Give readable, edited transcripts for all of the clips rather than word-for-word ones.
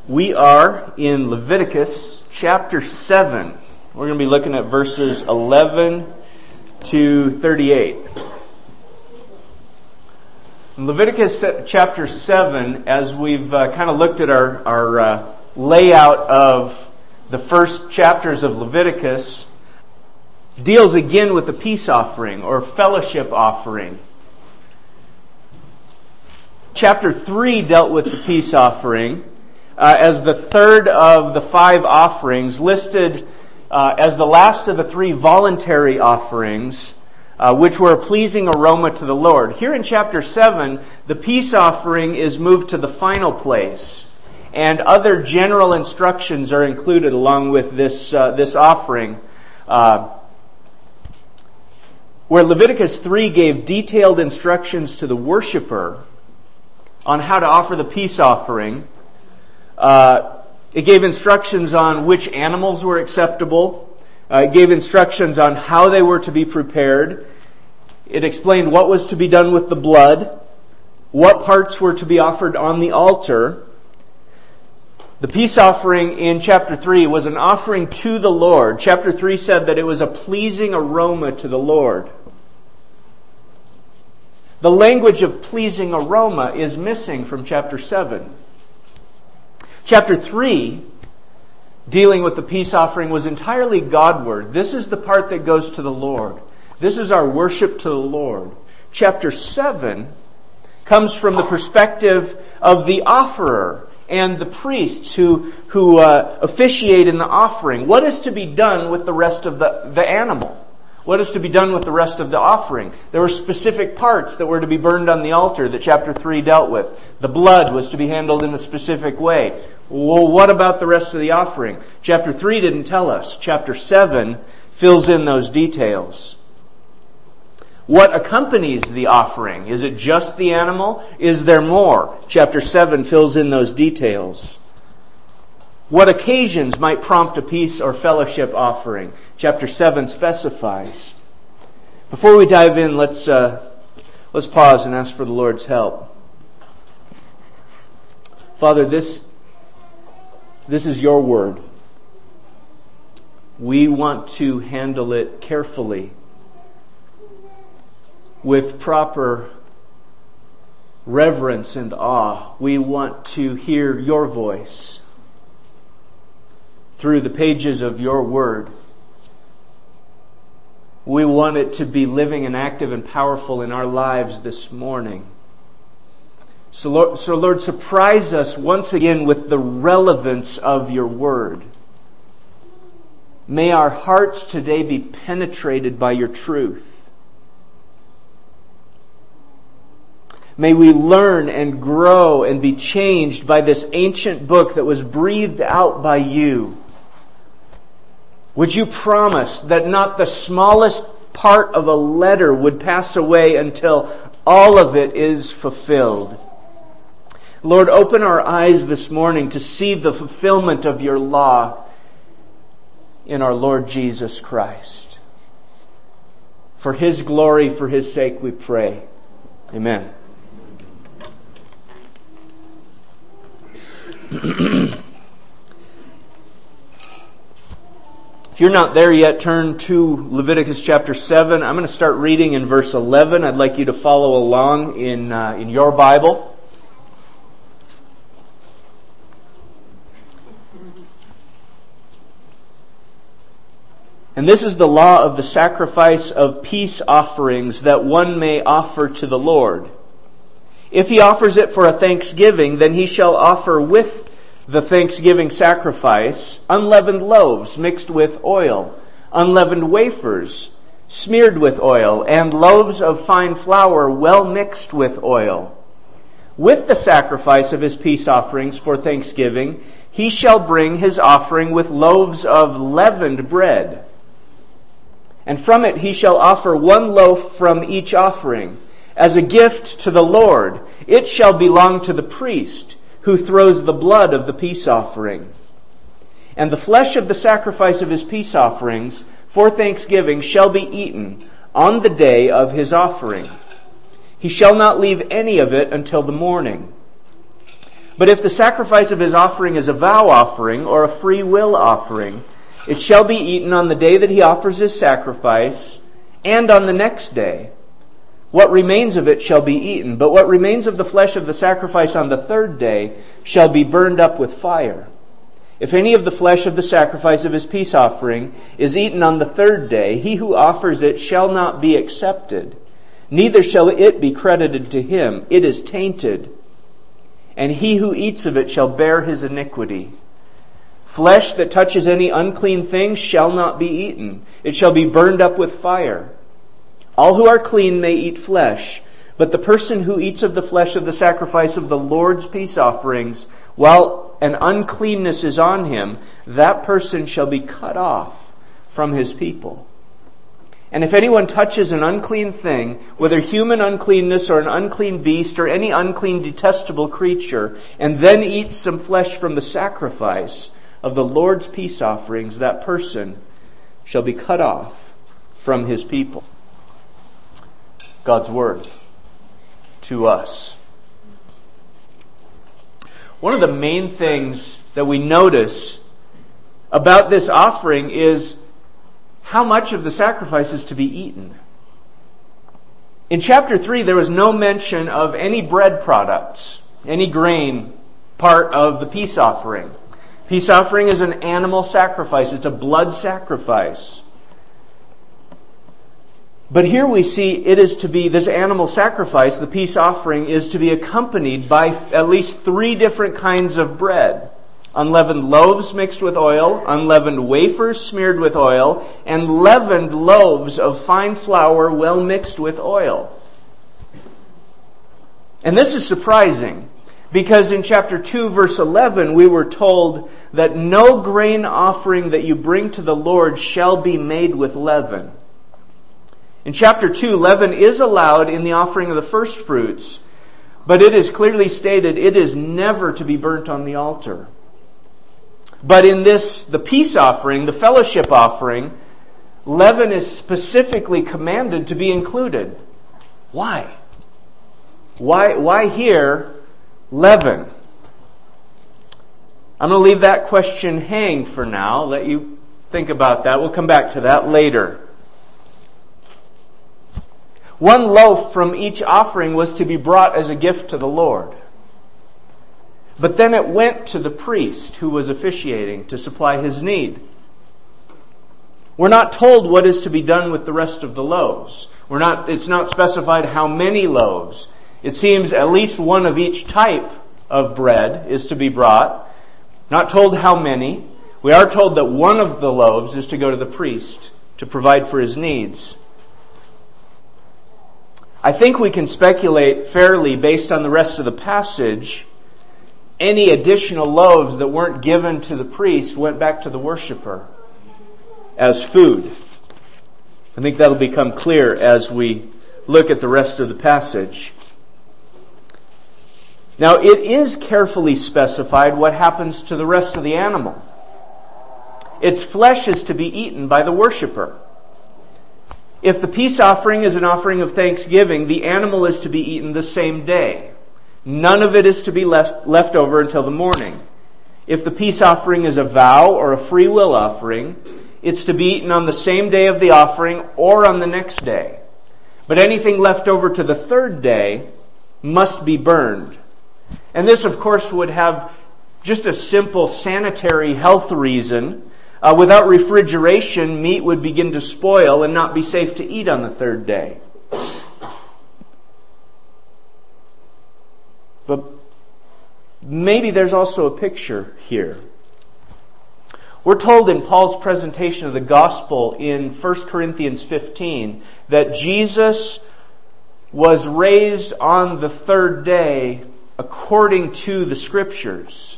We are in Leviticus chapter 7. We're going to be looking at verses 11 to 38. In Leviticus chapter 7, as we've kind of looked at our layout of the first chapters of Leviticus, deals again with the peace offering or fellowship offering. Chapter 3 dealt with the peace offering as the third of the 5 offerings, listed as the last of the 3 voluntary offerings, which were a pleasing aroma to the Lord. Here in chapter 7, the peace offering is moved to the final place, and other general instructions are included along with this offering. Where Leviticus 3 gave detailed instructions to the worshiper on how to offer the peace offering, it gave instructions on which animals were acceptable. It gave instructions on how they were to be prepared. It explained what was to be done with the blood, what parts were to be offered on the altar. The peace offering in chapter 3 was an offering to the Lord. Chapter 3 said that it was a pleasing aroma to the Lord. The language of pleasing aroma is missing from chapter 7. Chapter 3, dealing with the peace offering, was entirely Godward. This is the part that goes to the Lord. This is our worship to the Lord. Chapter 7 comes from the perspective of the offerer and the priests who officiate in the offering. What is to be done with the rest of the animal? What is to be done with the rest of the offering? There were specific parts that were to be burned on the altar that chapter 3 dealt with. The blood was to be handled in a specific way. Well, what about the rest of the offering? Chapter 3 didn't tell us. Chapter 7 fills in those details. What accompanies the offering? Is it just the animal? Is there more? Chapter 7 fills in those details. What occasions might prompt a peace or fellowship offering? Chapter 7 specifies. Before we dive in, let's pause and ask for the Lord's help. Father, this is your word. We want to handle it carefully, with proper reverence and awe. We want to hear your voice through the pages of your word. We want it to be living and active and powerful in our lives this morning. So Lord, surprise us once again with the relevance of your word. May our hearts today be penetrated by your truth. May we learn and grow and be changed by this ancient book that was breathed out by you. Would you promise that not the smallest part of a letter would pass away until all of it is fulfilled? Lord, open our eyes this morning to see the fulfillment of your law in our Lord Jesus Christ. For His glory, for His sake we pray. Amen. If you're not there yet, turn to Leviticus chapter 7. I'm going to start reading in verse 11. I'd like you to follow along in your Bible. And this is the law of the sacrifice of peace offerings that one may offer to the Lord. If he offers it for a thanksgiving, then he shall offer with the thanksgiving sacrifice unleavened loaves mixed with oil, unleavened wafers smeared with oil, and loaves of fine flour well mixed with oil. With the sacrifice of his peace offerings for thanksgiving, he shall bring his offering with loaves of leavened bread. And from it he shall offer 1 loaf from each offering, as a gift to the Lord. It shall belong to the priest, who throws the blood of the peace offering. And the flesh of the sacrifice of his peace offerings for thanksgiving shall be eaten on the day of his offering. He shall not leave any of it until the morning. But if the sacrifice of his offering is a vow offering or a free will offering, it shall be eaten on the day that he offers his sacrifice and on the next day. What remains of it shall be eaten, but what remains of the flesh of the sacrifice on the third day shall be burned up with fire. If any of the flesh of the sacrifice of his peace offering is eaten on the third day, he who offers it shall not be accepted, neither shall it be credited to him. It is tainted, and he who eats of it shall bear his iniquity. Flesh that touches any unclean thing shall not be eaten. It shall be burned up with fire. All who are clean may eat flesh, but the person who eats of the flesh of the sacrifice of the Lord's peace offerings, while an uncleanness is on him, that person shall be cut off from his people. And if anyone touches an unclean thing, whether human uncleanness or an unclean beast or any unclean detestable creature, and then eats some flesh from the sacrifice of the Lord's peace offerings, that person shall be cut off from his people. God's word to us. One of the main things that we notice about this offering is how much of the sacrifice is to be eaten. In chapter 3, there was no mention of any bread products, any grain part of the peace offering. Peace offering is an animal sacrifice. It's a blood sacrifice. But here we see it is to be, this animal sacrifice, the peace offering, is to be accompanied by at least 3 different kinds of bread. Unleavened loaves mixed with oil, unleavened wafers smeared with oil, and leavened loaves of fine flour well mixed with oil. And this is surprising, because in chapter 2, verse 11, we were told that no grain offering that you bring to the Lord shall be made with leaven. In chapter 2, leaven is allowed in the offering of the first fruits, but it is clearly stated it is never to be burnt on the altar. But in this, the peace offering, the fellowship offering, leaven is specifically commanded to be included. Why? Why here leaven? I'm going to leave that question hang for now. Let you think about that. We'll come back to that later. 1 loaf from each offering was to be brought as a gift to the Lord. But then it went to the priest who was officiating to supply his need. We're not told what is to be done with the rest of the loaves. It's not specified how many loaves. It seems at least one of each type of bread is to be brought. Not told how many. We are told that one of the loaves is to go to the priest to provide for his needs. I think we can speculate fairly based on the rest of the passage. Any additional loaves that weren't given to the priest went back to the worshiper as food. I think that'll become clear as we look at the rest of the passage. Now, it is carefully specified what happens to the rest of the animal. Its flesh is to be eaten by the worshiper. If the peace offering is an offering of thanksgiving, the animal is to be eaten the same day. None of it is to be left over until the morning. If the peace offering is a vow or a free will offering, it's to be eaten on the same day of the offering or on the next day. But anything left over to the third day must be burned. And this, of course, would have just a simple sanitary health reason. Without refrigeration, meat would begin to spoil and not be safe to eat on the third day. But maybe there's also a picture here. We're told in Paul's presentation of the gospel in 1 Corinthians 15 that Jesus was raised on the third day according to the Scriptures.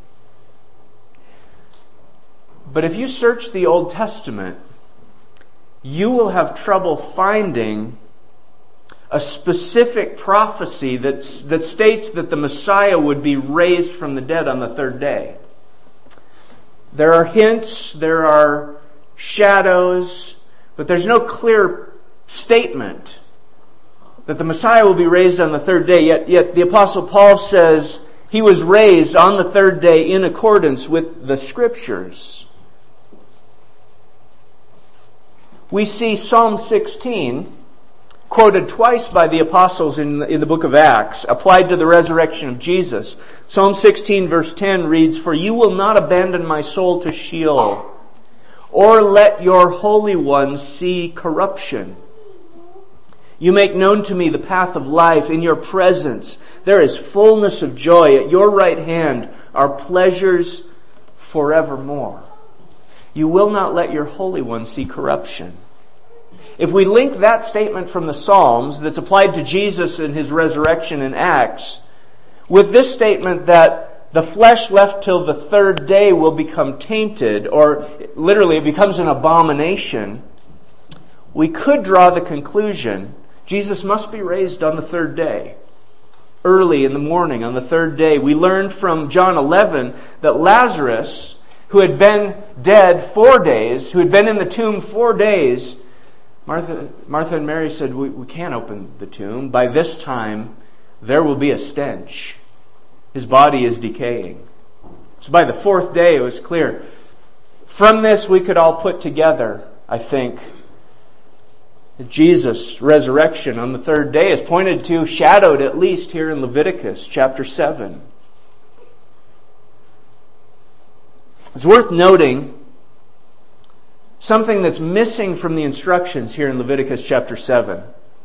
But if you search the Old Testament, you will have trouble finding a specific prophecy that states that the Messiah would be raised from the dead on the third day. There are hints, there are shadows, but there's no clear statement that the Messiah will be raised on the third day. Yet the Apostle Paul says He was raised on the third day in accordance with the Scriptures. We see Psalm 16 quoted twice by the apostles in the book of Acts, applied to the resurrection of Jesus. Psalm 16 verse 10 reads, "For you will not abandon my soul to Sheol, or let your Holy One see corruption. You make known to me the path of life. In your presence there is fullness of joy. At your right hand are pleasures forevermore. You will not let your Holy One see corruption." If we link that statement from the Psalms that's applied to Jesus and His resurrection in Acts with this statement that the flesh left till the third day will become tainted, or literally it becomes an abomination, we could draw the conclusion Jesus must be raised on the third day. Early in the morning on the third day. We learned from John 11 that Lazarus, who had been dead 4 days, who had been in the tomb 4 days, Martha and Mary said, we can't open the tomb. By this time, there will be a stench. His body is decaying. So by the fourth day, it was clear. From this, we could all put together, I think, that Jesus' resurrection on the third day is pointed to, shadowed at least here in Leviticus chapter 7. It's worth noting something that's missing from the instructions here in Leviticus chapter 7.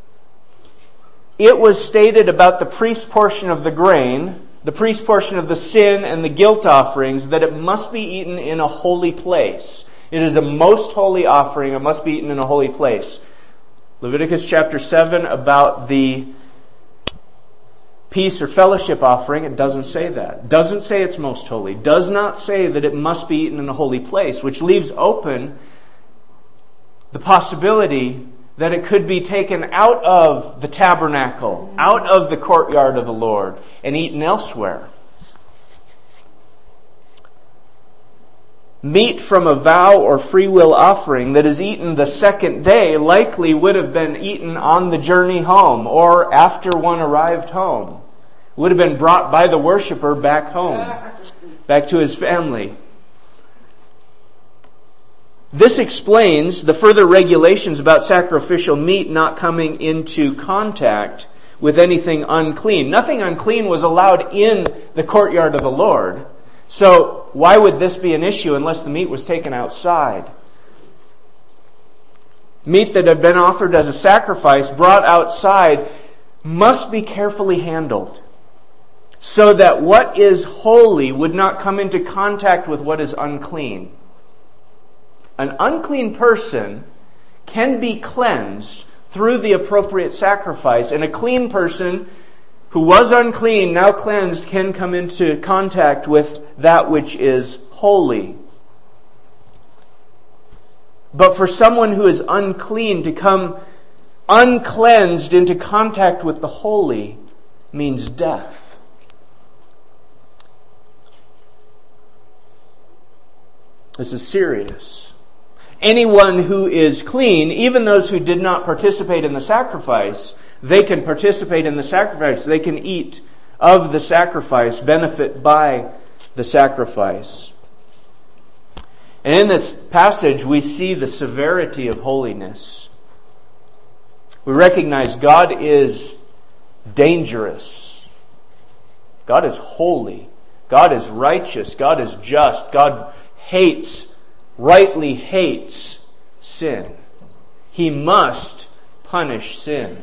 It was stated about the priest portion of the grain, the priest portion of the sin and the guilt offerings, that it must be eaten in a holy place. It is a most holy offering. It must be eaten in a holy place. Leviticus chapter 7 about the peace or fellowship offering, it doesn't say that. Doesn't say it's most holy. Does not say that it must be eaten in a holy place, which leaves open the possibility that it could be taken out of the tabernacle, out of the courtyard of the Lord, and eaten elsewhere. Meat from a vow or free will offering that is eaten the second day likely would have been eaten on the journey home or after one arrived home. Would have been brought by the worshiper back home, back to his family. This explains the further regulations about sacrificial meat not coming into contact with anything unclean. Nothing unclean was allowed in the courtyard of the Lord. So why would this be an issue unless the meat was taken outside? Meat that had been offered as a sacrifice brought outside must be carefully handled so that what is holy would not come into contact with what is unclean. An unclean person can be cleansed through the appropriate sacrifice, and a clean person who was unclean, now cleansed, can come into contact with that which is holy. But for someone who is unclean to come uncleansed into contact with the holy means death. This is serious. Anyone who is clean, even those who did not participate in the sacrifice, they can participate in the sacrifice. They can eat of the sacrifice, benefit by the sacrifice. And in this passage, we see the severity of holiness. We recognize God is dangerous. God is holy. God is righteous. God is just. God rightly hates sin. He must punish sin.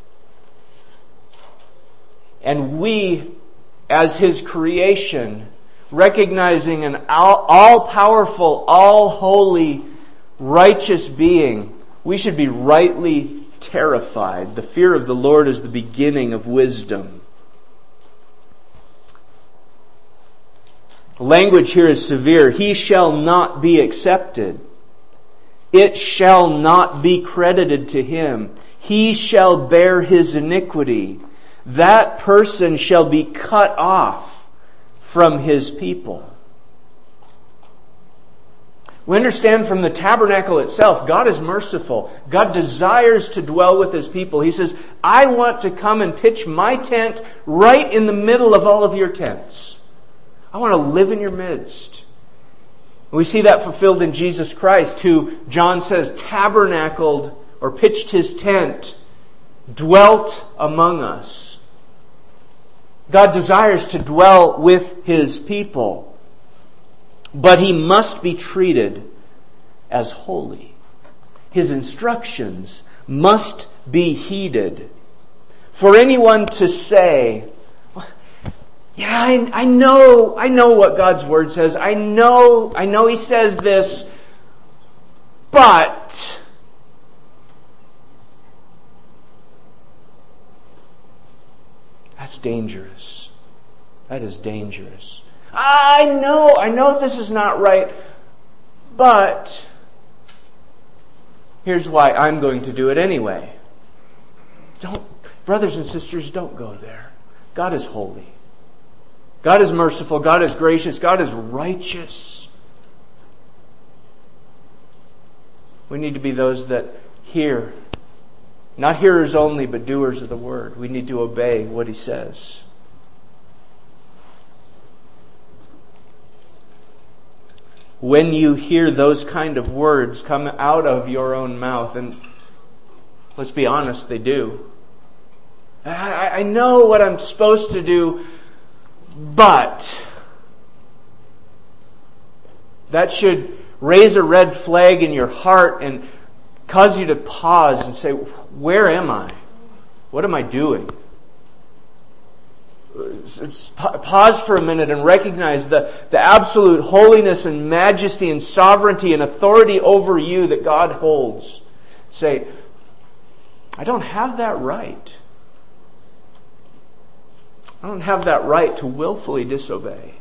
And we, as His creation, recognizing an all-powerful, all-holy, righteous being, we should be rightly terrified. The fear of the Lord is the beginning of wisdom. The language here is severe. He shall not be accepted. It shall not be credited to him. He shall bear his iniquity. That person shall be cut off from his people. We understand from the tabernacle itself, God is merciful. God desires to dwell with His people. He says, I want to come and pitch my tent right in the middle of all of your tents. I want to live in your midst. We see that fulfilled in Jesus Christ, who, John says, tabernacled or pitched His tent, dwelt among us. God desires to dwell with His people. But He must be treated as holy. His instructions must be heeded. For anyone to say, yeah, I know what God's Word says. I know He says this, but that's dangerous. That is dangerous. I know this is not right, but here's why I'm going to do it anyway. Brothers and sisters, don't go there. God is holy. God is merciful. God is gracious. God is righteous. We need to be those that hear. Not hearers only, but doers of the Word. We need to obey what He says. When you hear those kind of words come out of your own mouth, and let's be honest, they do. I know what I'm supposed to do, but that should raise a red flag in your heart and cause you to pause and say, where am I? What am I doing? Pause for a minute and recognize the absolute holiness and majesty and sovereignty and authority over you that God holds. Say, I don't have that right. I don't have that right to willfully disobey.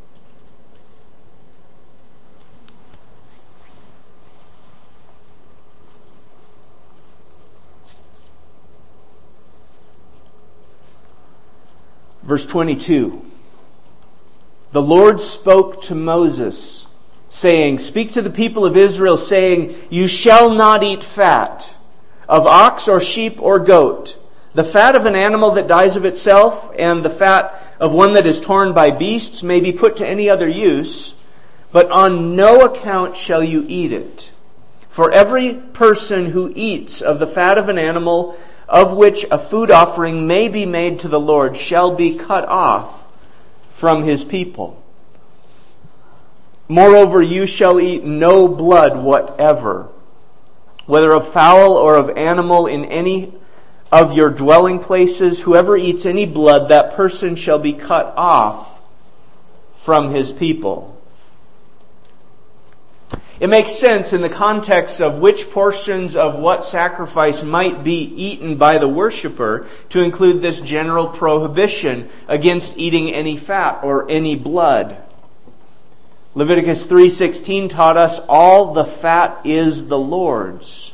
Verse 22. The Lord spoke to Moses, saying, speak to the people of Israel, saying, you shall not eat fat of ox or sheep or goat, the fat of an animal that dies of itself, and the fat of one that is torn by beasts may be put to any other use, but on no account shall you eat it. For every person who eats of the fat of an animal of which a food offering may be made to the Lord shall be cut off from His people. Moreover, you shall eat no blood whatever, whether of fowl or of animal in any of your dwelling places. Whoever eats any blood, that person shall be cut off from his people. It makes sense in the context of which portions of what sacrifice might be eaten by the worshiper to include this general prohibition against eating any fat or any blood. Leviticus 3:16 taught us all the fat is the Lord's.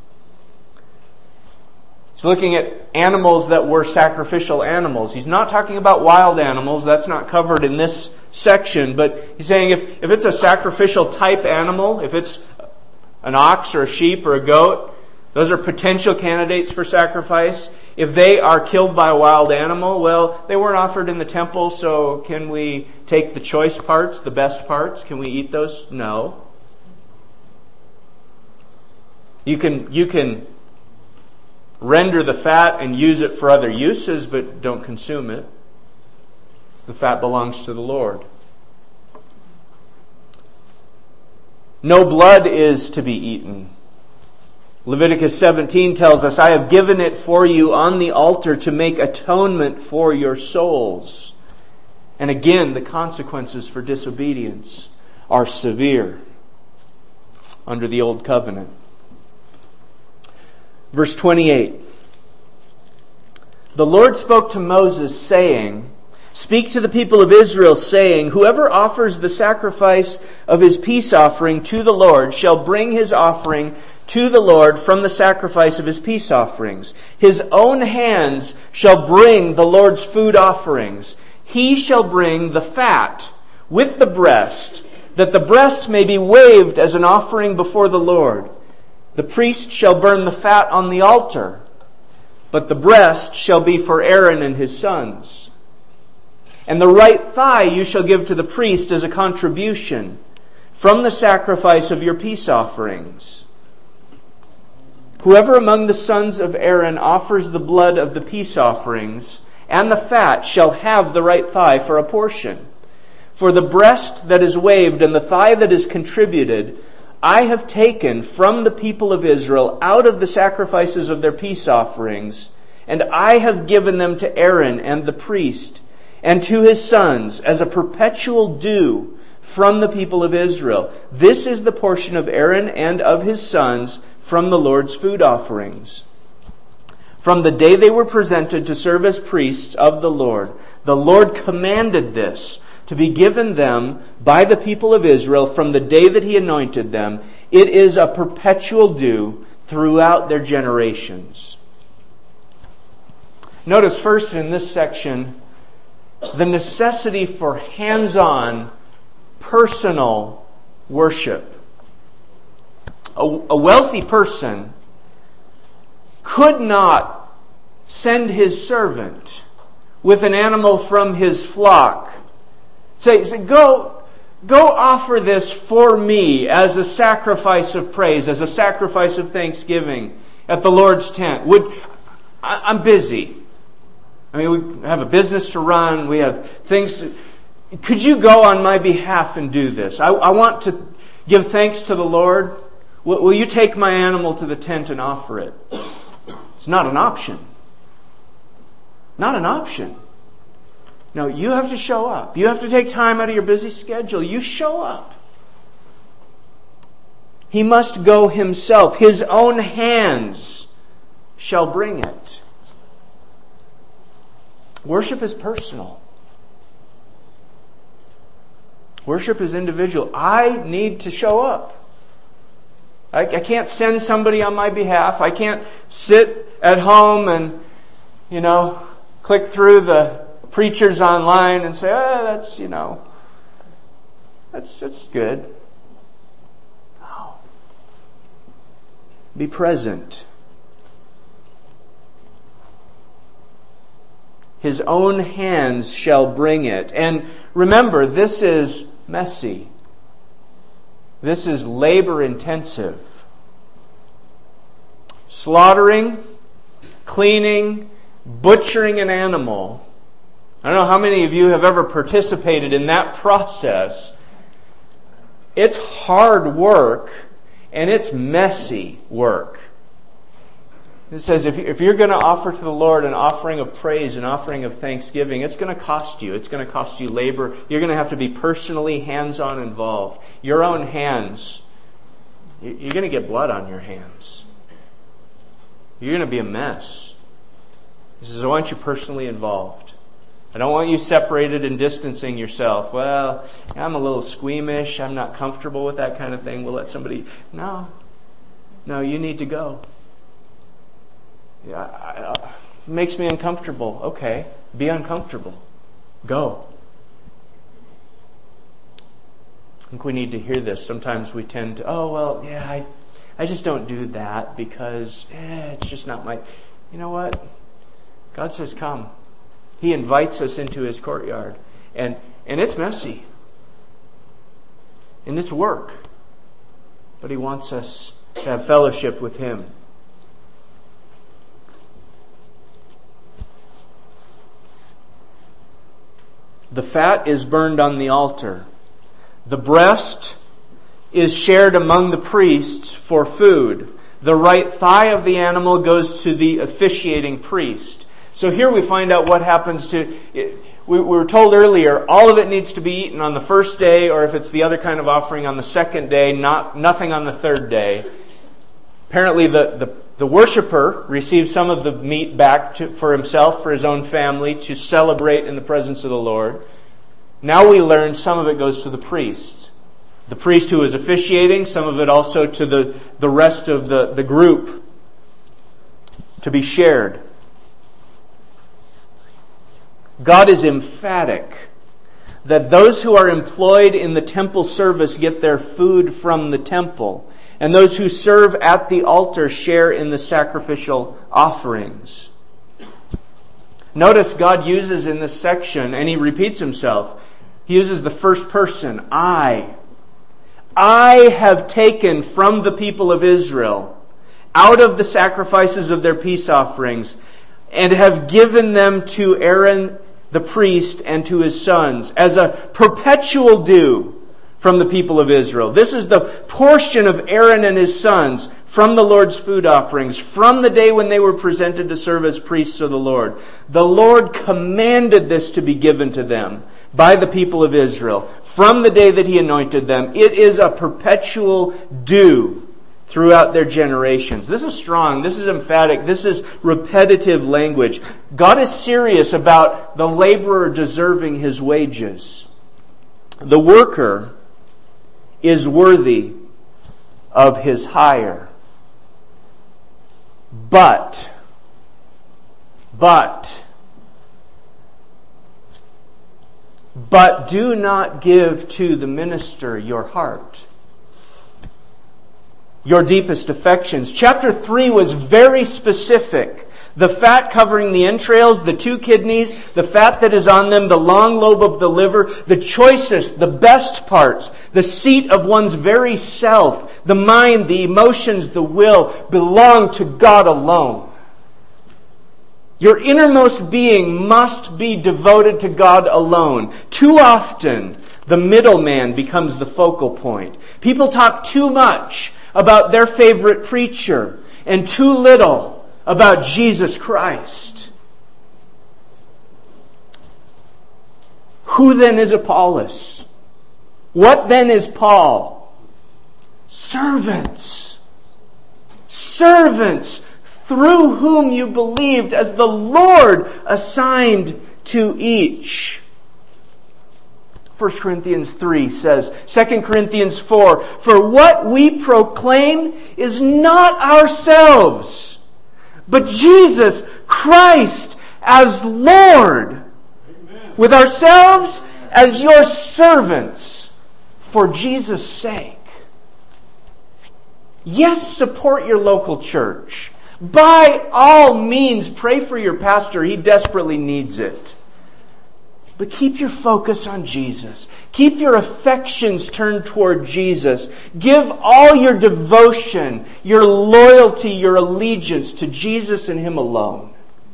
He's looking at animals that were sacrificial animals. He's not talking about wild animals. That's not covered in this section. But he's saying if it's a sacrificial type animal, if it's an ox or a sheep or a goat, those are potential candidates for sacrifice. If they are killed by a wild animal, well, they weren't offered in the temple, so can we take the choice parts, the best parts? Can we eat those? No. You can render the fat and use it for other uses, but don't consume it. The fat belongs to the Lord. No blood is to be eaten. Leviticus 17 tells us, I have given it for you on the altar to make atonement for your souls. And again, the consequences for disobedience are severe under the old covenant. Verse 28. The Lord spoke to Moses, saying, Speak to the people of Israel, saying, Whoever offers the sacrifice of his peace offering to the Lord shall bring his offering to the Lord from the sacrifice of his peace offerings. His own hands shall bring the Lord's food offerings. He shall bring the fat with the breast, that the breast may be waved as an offering before the Lord. The priest shall burn the fat on the altar, but the breast shall be for Aaron and his sons. And the right thigh you shall give to the priest as a contribution from the sacrifice of your peace offerings. Whoever among the sons of Aaron offers the blood of the peace offerings and the fat shall have the right thigh for a portion. For the breast that is waved and the thigh that is contributed, I have taken from the people of Israel out of the sacrifices of their peace offerings, and I have given them to Aaron and the priest, and to his sons as a perpetual due from the people of Israel. This is the portion of Aaron and of his sons from the Lord's food offerings. From the day they were presented to serve as priests of the Lord commanded this to be given them by the people of Israel from the day that He anointed them. It is a perpetual due throughout their generations. Notice first in this section the necessity for hands-on, personal worship. A wealthy person could not send his servant with an animal from his flock. Say, go offer this for me as a sacrifice of praise, as a sacrifice of thanksgiving at the Lord's tent. I'm busy. I mean, we have a business to run. We have things. Could you go on my behalf and do this? I want to give thanks to the Lord. Will you take my animal to the tent and offer it? It's not an option. Not an option. No, you have to show up. You have to take time out of your busy schedule. You show up. He must go himself. His own hands shall bring it. Worship is personal. Worship is individual. I need to show up. I can't send somebody on my behalf. I can't sit at home and, click through the preachers online and say, that's good. No. Be present. His own hands shall bring it. And remember, this is messy. This is labor intensive. Slaughtering, cleaning, butchering an animal. I don't know how many of you have ever participated in that process. It's hard work and it's messy work. It says if you're going to offer to the Lord an offering of praise, an offering of thanksgiving, it's going to cost you. It's going to cost you labor. You're going to have to be personally hands-on involved. Your own hands. You're going to get blood on your hands. You're going to be a mess. He says, I want you personally involved. I don't want you separated and distancing yourself. Well, I'm a little squeamish. I'm not comfortable with that kind of thing. We'll let somebody... No, you need to go. Yeah, it makes me uncomfortable. Okay, be uncomfortable. Go. I think we need to hear this. Sometimes we tend to, I just don't do that because it's just not my... You know what? God says come. He invites us into His courtyard. And it's messy. And it's work. But He wants us to have fellowship with Him. The fat is burned on the altar. The breast is shared among the priests for food. The right thigh of the animal goes to the officiating priest. So here we find out what happens to... We were told earlier, all of it needs to be eaten on the first day, or if it's the other kind of offering, on the second day, nothing on the third day. Apparently the worshiper receives some of the meat back for himself, for his own family, to celebrate in the presence of the Lord. Now we learn some of it goes to the priest. The priest who is officiating, some of it also to the rest of the group to be shared. God is emphatic that those who are employed in the temple service get their food from the temple, and those who serve at the altar share in the sacrificial offerings. Notice God uses in this section, and he repeats himself, he uses the first person, I have taken from the people of Israel out of the sacrifices of their peace offerings and have given them to Aaron the priest and to his sons as a perpetual due from the people of Israel. This is the portion of Aaron and his sons from the Lord's food offerings, from the day when they were presented to serve as priests of the Lord. The Lord commanded this to be given to them by the people of Israel from the day that he anointed them. It is a perpetual due throughout their generations. This is strong. This is emphatic. This is repetitive language. God is serious about the laborer deserving his wages. The worker is worthy of his hire. But do not give to the minister your heart, your deepest affections. Chapter 3 was very specific. The fat covering the entrails, the 2 kidneys, the fat that is on them, the long lobe of the liver, the choicest, the best parts, the seat of one's very self, the mind, the emotions, the will, belong to God alone. Your innermost being must be devoted to God alone. Too often, the middleman becomes the focal point. People talk too much about their favorite preacher and too little about Jesus Christ. Who then is Apollos? What then is Paul? Servants. Servants through whom you believed as the Lord assigned to each. 1 Corinthians 3 says, 2 Corinthians 4, for what we proclaim is not ourselves, but Jesus Christ as Lord, Amen. With ourselves as your servants for Jesus' sake. Yes, support your local church. By all means, pray for your pastor. He desperately needs it. But keep your focus on Jesus. Keep your affections turned toward Jesus. Give all your devotion, your loyalty, your allegiance to Jesus and Him alone.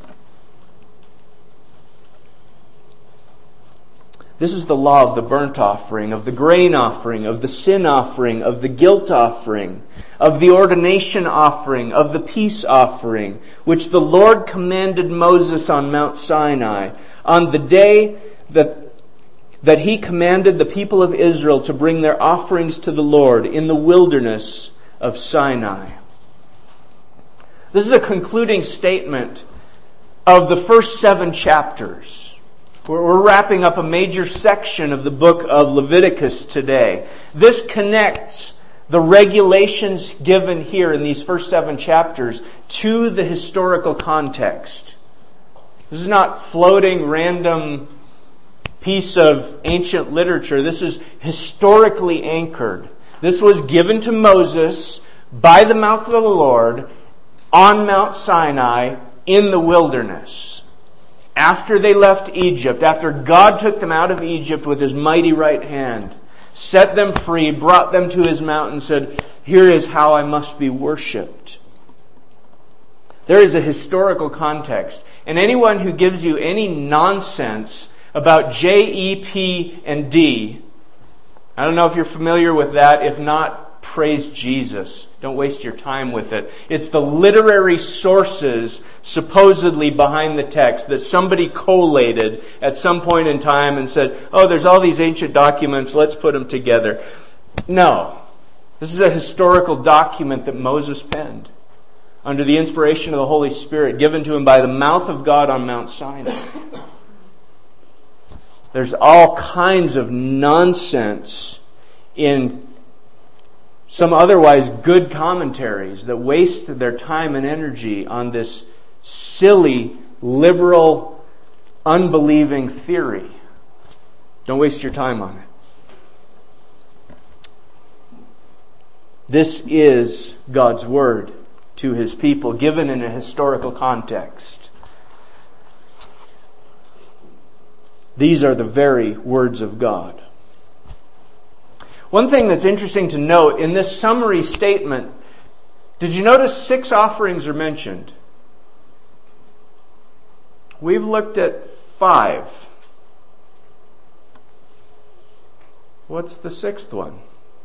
This is the law of the burnt offering, of the grain offering, of the sin offering, of the guilt offering, of the ordination offering, of the peace offering, which the Lord commanded Moses on Mount Sinai, on the day that He commanded the people of Israel to bring their offerings to the Lord in the wilderness of Sinai. This is a concluding statement of the first 7 chapters. We're wrapping up a major section of the book of Leviticus today. This connects the regulations given here in these first 7 chapters to the historical context. This is not floating random piece of ancient literature. This is historically anchored. This was given to Moses by the mouth of the Lord on Mount Sinai in the wilderness. After they left Egypt, after God took them out of Egypt with His mighty right hand, set them free, brought them to His mountain, said, here is how I must be worshipped. There is a historical context. And anyone who gives you any nonsense about J, E, P, and D, I don't know if you're familiar with that. If not, praise Jesus. Don't waste your time with it. It's the literary sources supposedly behind the text that somebody collated at some point in time and said, oh, there's all these ancient documents, let's put them together. No. This is a historical document that Moses penned under the inspiration of the Holy Spirit, given to him by the mouth of God on Mount Sinai. There's all kinds of nonsense in some otherwise good commentaries that waste their time and energy on this silly, liberal, unbelieving theory. Don't waste your time on it. This is God's Word to His people, given in a historical context. These are the very words of God. One thing that's interesting to note in this summary statement, did you notice 6 offerings are mentioned? We've looked at 5. What's the 6th one?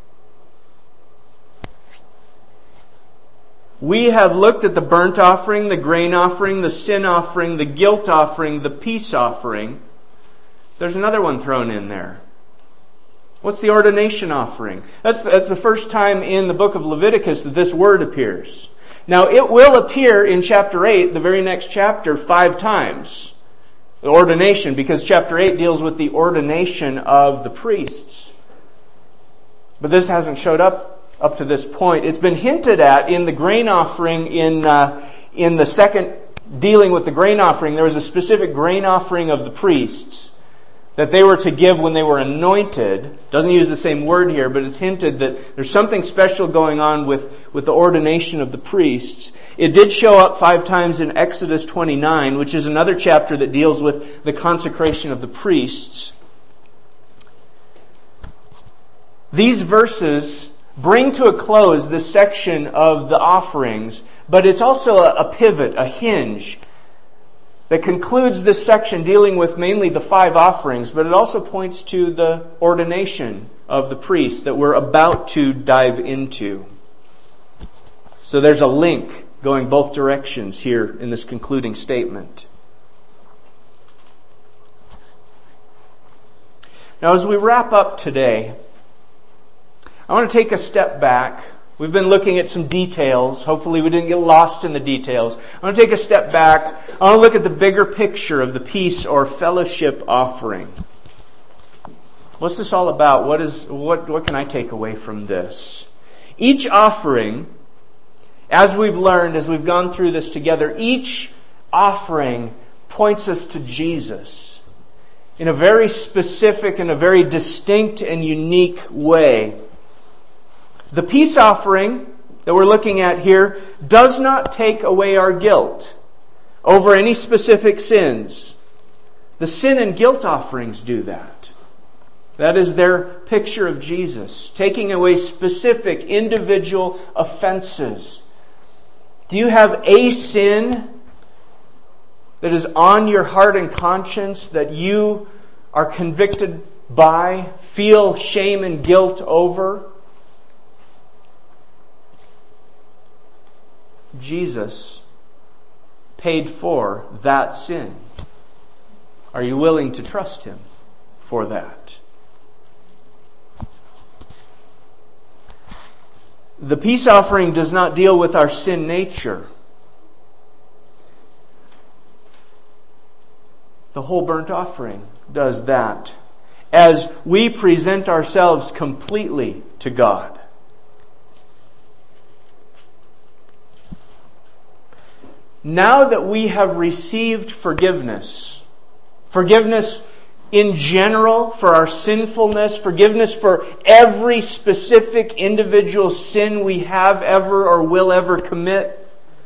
We have looked at the burnt offering, the grain offering, the sin offering, the guilt offering, the peace offering. There's another one thrown in there. What's the ordination offering? That's the first time in the book of Leviticus that this word appears. Now, it will appear in chapter 8, the very next chapter, 5 times. The ordination, because chapter 8 deals with the ordination of the priests. But this hasn't showed up to this point. It's been hinted at in the grain offering in the second dealing with the grain offering. There was a specific grain offering of the priests that they were to give when they were anointed. Doesn't use the same word here, but it's hinted that there's something special going on with the ordination of the priests. It did show up 5 times in Exodus 29, which is another chapter that deals with the consecration of the priests. These verses bring to a close this section of the offerings, but it's also a pivot, a hinge, that concludes this section dealing with mainly the 5 offerings, but it also points to the ordination of the priest that we're about to dive into. So there's a link going both directions here in this concluding statement. Now, as we wrap up today, I want to take a step back. We've been looking at some details. Hopefully we didn't get lost in the details. I want to take a step back. I want to look at the bigger picture of the peace or fellowship offering. What's this all about? What can I take away from this? Each offering, as we've learned, as we've gone through this together, each offering points us to Jesus in a very specific and a very distinct and unique way. The peace offering that we're looking at here does not take away our guilt over any specific sins. The sin and guilt offerings do that. That is their picture of Jesus, taking away specific individual offenses. Do you have a sin that is on your heart and conscience that you are convicted by, feel shame and guilt over? Jesus paid for that sin. Are you willing to trust Him for that? The peace offering does not deal with our sin nature. The whole burnt offering does that, as we present ourselves completely to God. Now that we have received forgiveness in general for our sinfulness, forgiveness for every specific individual sin we have ever or will ever commit,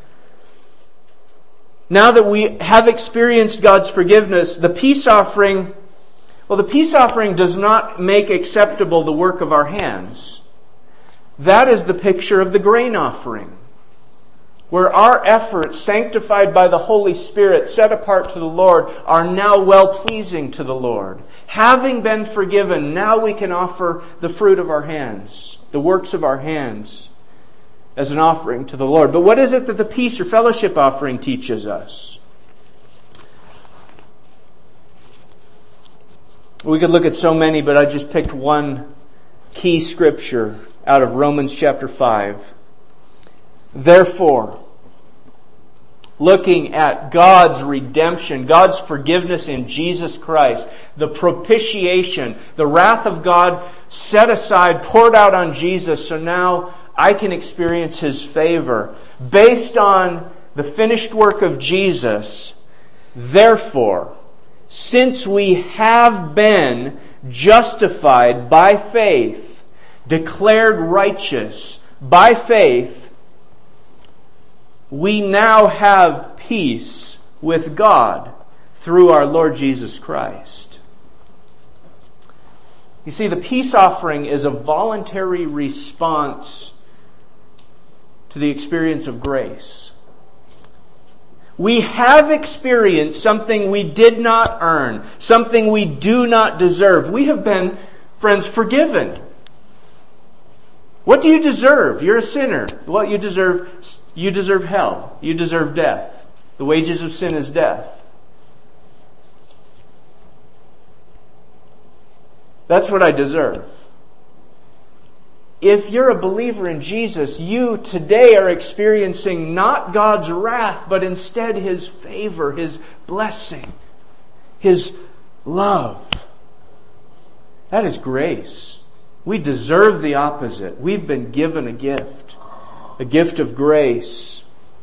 now that we have experienced God's forgiveness, the peace offering does not make acceptable the work of our hands. That is the picture of the grain offering, where our efforts, sanctified by the Holy Spirit, set apart to the Lord, are now well-pleasing to the Lord. Having been forgiven, now we can offer the fruit of our hands, the works of our hands, as an offering to the Lord. But what is it that the peace or fellowship offering teaches us? We could look at so many, but I just picked one key scripture out of Romans chapter 5. Therefore, looking at God's redemption, God's forgiveness in Jesus Christ, the propitiation, the wrath of God set aside, poured out on Jesus, so now I can experience His favor. Based on the finished work of Jesus, therefore, since we have been justified by faith, declared righteous by faith, we now have peace with God through our Lord Jesus Christ. You see, the peace offering is a voluntary response to the experience of grace. We have experienced something we did not earn, something we do not deserve. We have been, friends, forgiven. What do you deserve? You're a sinner. What you deserve hell. You deserve death. The wages of sin is death. That's what I deserve. If you're a believer in Jesus, you today are experiencing not God's wrath, but instead His favor, His blessing, His love. That is grace. We deserve the opposite. We've been given a gift of grace.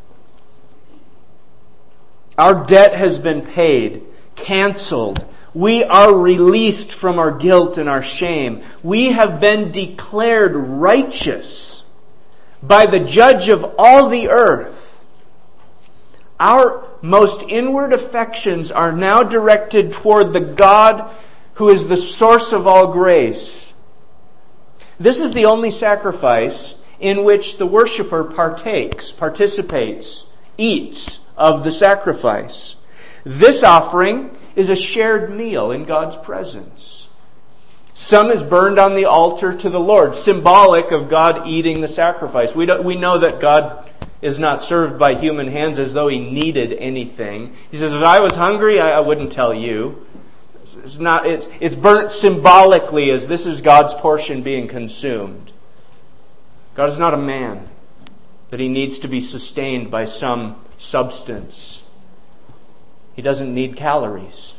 Our debt has been paid, canceled. We are released from our guilt and our shame. We have been declared righteous by the judge of all the earth. Our most inward affections are now directed toward the God who is the source of all grace. This is the only sacrifice in which the worshiper participates, eats of the sacrifice. This offering is a shared meal in God's presence. Some is burned on the altar to the Lord, symbolic of God eating the sacrifice. We know that God is not served by human hands as though He needed anything. He says, if I was hungry, I wouldn't tell you. It's burnt symbolically as this is God's portion being consumed. God is not a man that He needs to be sustained by some substance. He doesn't need calories.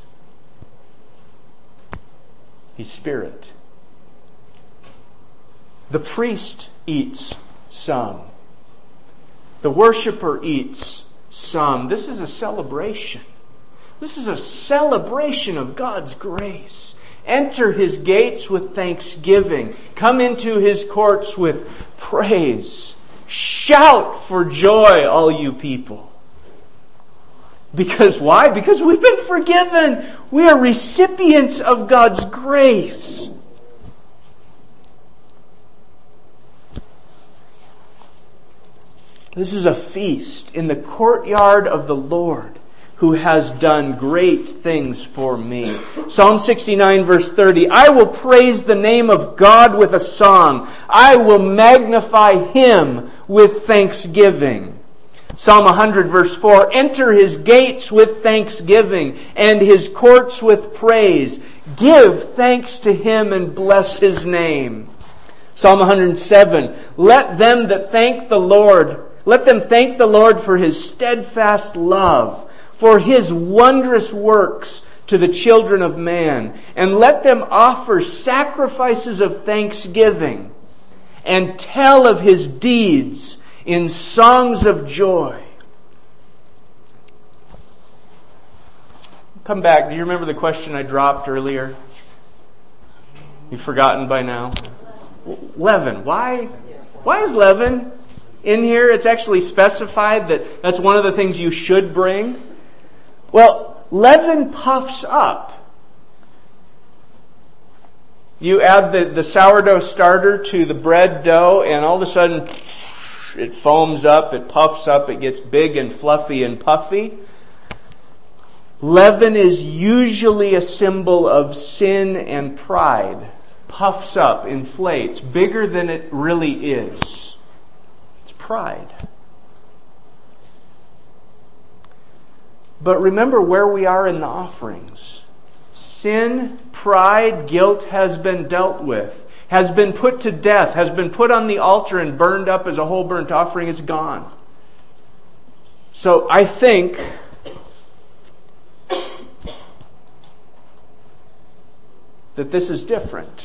He's spirit. The priest eats some. The worshiper eats some. This is a celebration. This is a celebration of God's grace. Enter His gates with thanksgiving. Come into His courts with praise. Shout for joy, all you people. Because why? Because we've been forgiven. We are recipients of God's grace. This is a feast in the courtyard of the Lord, who has done great things for me. Psalm 69 verse 30, I will praise the name of God with a song. I will magnify Him with thanksgiving. Psalm 100 verse 4, enter His gates with thanksgiving and His courts with praise. Give thanks to Him and bless His name. Psalm 107, let them thank the Lord for His steadfast love, for His wondrous works to the children of man, and let them offer sacrifices of thanksgiving and tell of His deeds in songs of joy. Come back. Do you remember the question I dropped earlier? You've forgotten by now? Leaven. Why is leaven in here? It's actually specified that that's one of the things you should bring. Well, leaven puffs up. You add the sourdough starter to the bread dough, and all of a sudden it foams up, it puffs up, it gets big and fluffy and puffy. Leaven is usually a symbol of sin and pride. Puffs up, inflates, bigger than it really is. It's pride. But remember where we are in the offerings. Sin, pride, guilt has been dealt with, has been put to death, has been put on the altar and burned up as a whole burnt offering. It's gone. So I think that this is different.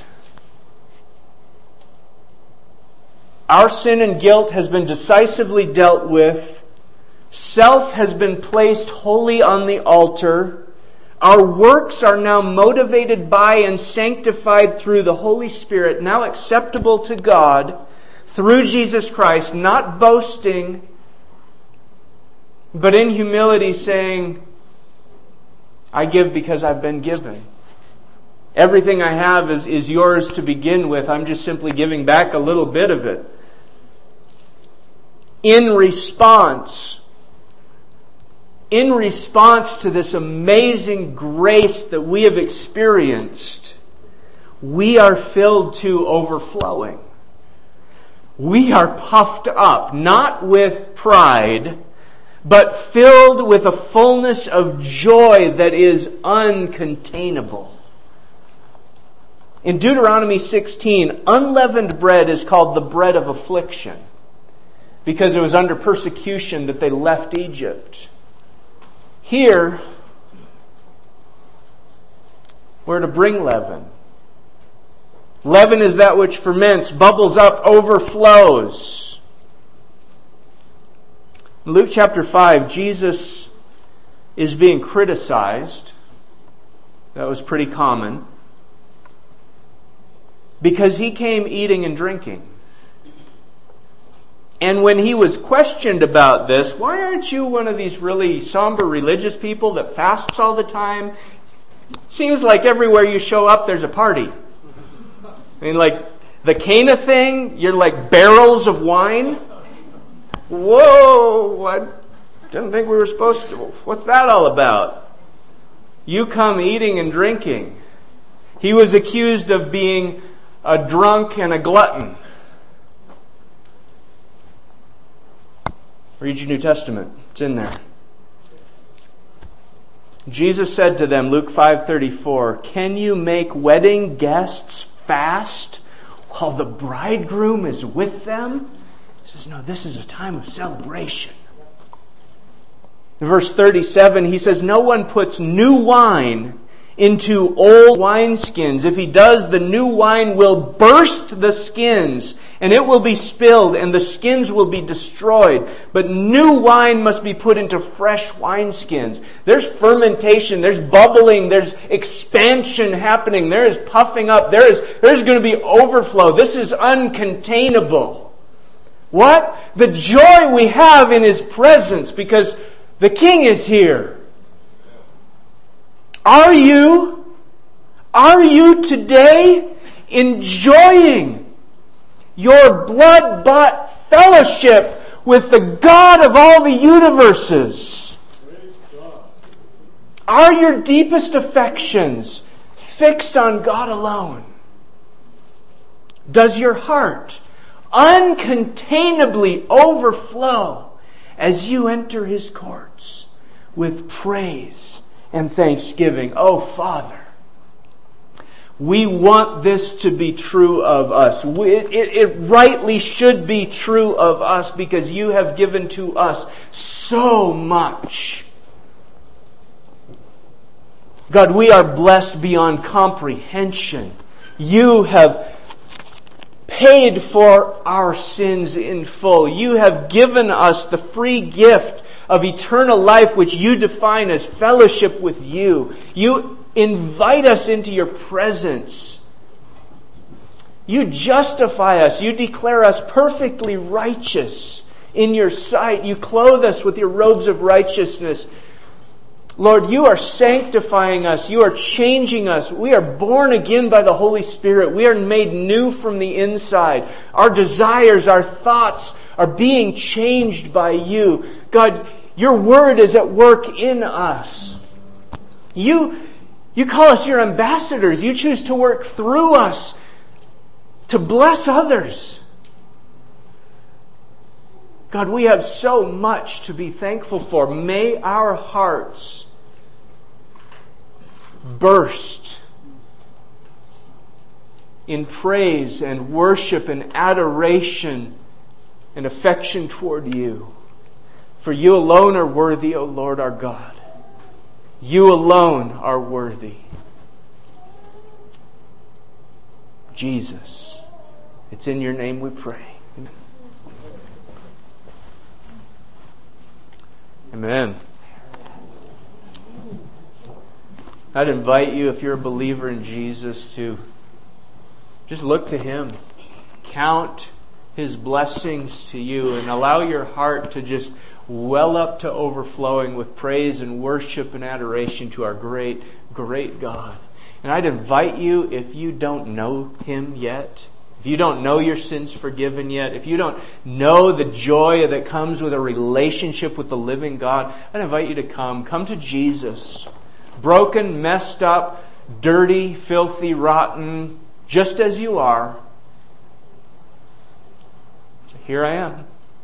Our sin and guilt has been decisively dealt with. Self has been placed wholly on the altar. Our works are now motivated by and sanctified through the Holy Spirit, now acceptable to God through Jesus Christ, not boasting, but in humility saying, I give because I've been given. Everything I have is yours to begin with. I'm just simply giving back a little bit of it. In response to this amazing grace that we have experienced, we are filled to overflowing. We are puffed up, not with pride, but filled with a fullness of joy that is uncontainable. In Deuteronomy 16, unleavened bread is called the bread of affliction because it was under persecution that they left Egypt. Here, we're to bring leaven. Leaven is that which ferments, bubbles up, overflows. In Luke chapter 5, Jesus is being criticized. That was pretty common. Because he came eating and drinking. And when he was questioned about this, why aren't you one of these really somber religious people that fasts all the time? Seems like everywhere you show up, there's a party. I mean, like the Cana thing, you're like barrels of wine. Whoa, I didn't think we were supposed to. What's that all about? You come eating and drinking. He was accused of being a drunk and a glutton. Read your New Testament. It's in there. Jesus said to them, Luke 5:34, can you make wedding guests fast while the bridegroom is with them? He says, no, this is a time of celebration. In verse 37, he says, no one puts new wine into old wineskins. If he does, the new wine will burst the skins, and it will be spilled, and the skins will be destroyed. But new wine must be put into fresh wineskins. There's fermentation, there's bubbling, there's expansion happening, there is puffing up, there's going to be overflow. This is uncontainable. What? The joy we have in His presence because the King is here. Are you today enjoying your blood-bought fellowship with the God of all the universes? Are your deepest affections fixed on God alone? Does your heart uncontainably overflow as you enter His courts with praise and thanksgiving? Oh, Father, we want this to be true of us. It rightly should be true of us because you have given to us so much. God, we are blessed beyond comprehension. You have paid for our sins in full. You have given us the free gift of eternal life, which you define as fellowship with you. You invite us into your presence. You justify us. You declare us perfectly righteous in your sight. You clothe us with your robes of righteousness. Lord, you are sanctifying us. You are changing us. We are born again by the Holy Spirit. We are made new from the inside. Our desires, our thoughts are being changed by you. God, your word is at work in us. You call us your ambassadors. You choose to work through us to bless others. God, we have so much to be thankful for. May our hearts burst in praise and worship and adoration and affection toward you. For you alone are worthy, O Lord our God. You alone are worthy. Jesus, it's in your name we pray. Amen. I'd invite you, if you're a believer in Jesus, to just look to Him. Count His blessings to you and allow your heart to just well up to overflowing with praise and worship and adoration to our great, great God. And I'd invite you, if you don't know Him yet, if you don't know your sins forgiven yet, if you don't know the joy that comes with a relationship with the living God, I'd invite you to come. Come to Jesus. Broken, messed up, dirty, filthy, rotten, just as you are. Here I am.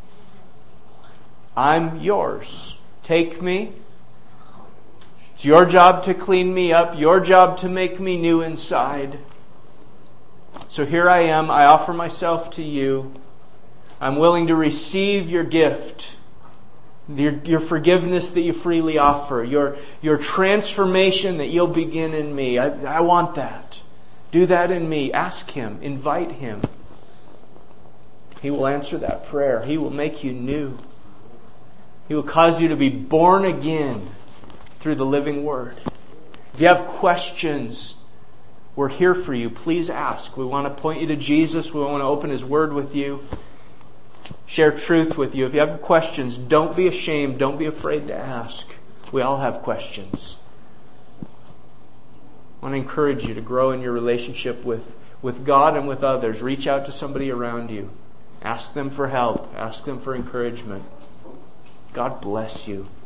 I'm yours. Take me. It's your job to clean me up, your job to make me new inside. So here I am. I offer myself to you. I'm willing to receive your gift, your forgiveness that you freely offer, your transformation that you'll begin in me. I want that. Do that in me. Ask Him. Invite Him. He will answer that prayer. He will make you new. He will cause you to be born again through the living Word. If you have questions, we're here for you. Please ask. We want to point you to Jesus. We want to open His Word with you. Share truth with you. If you have questions, don't be ashamed. Don't be afraid to ask. We all have questions. I want to encourage you to grow in your relationship with God and with others. Reach out to somebody around you. Ask them for help. Ask them for encouragement. God bless you.